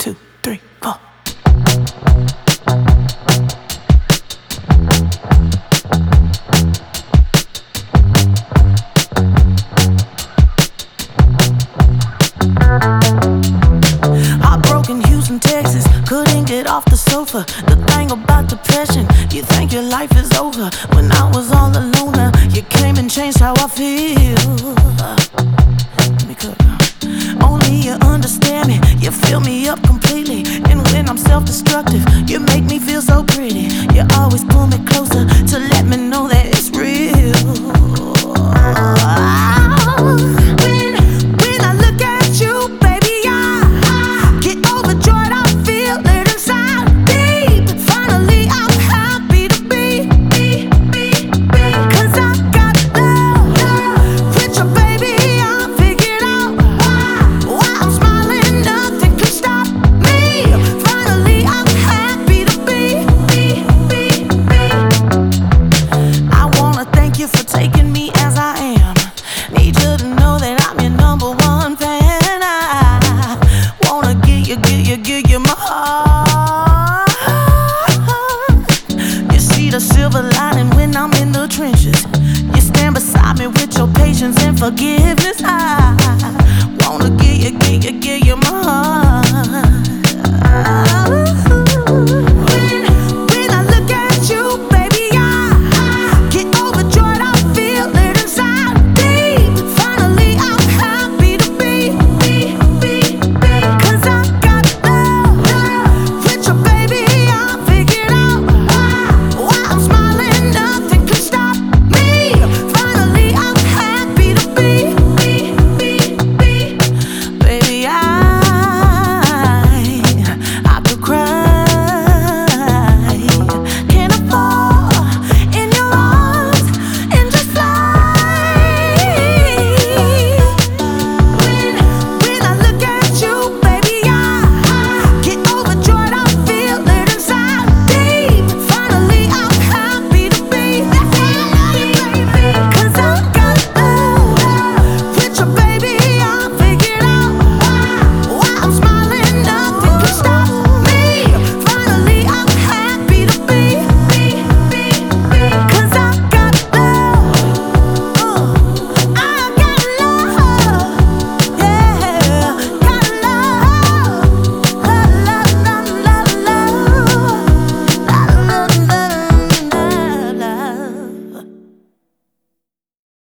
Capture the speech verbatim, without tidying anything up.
two, three, four. Heartbroken Houston, Texas, couldn't get off the sofa. The thing about depression, you think your life is over. When I was all alone, uh, you came and changed how I feel. Let me cook. Only you understand me, you fill me up completely. And when I'm self-destructive, you make me feel so pretty. You always pull me closer,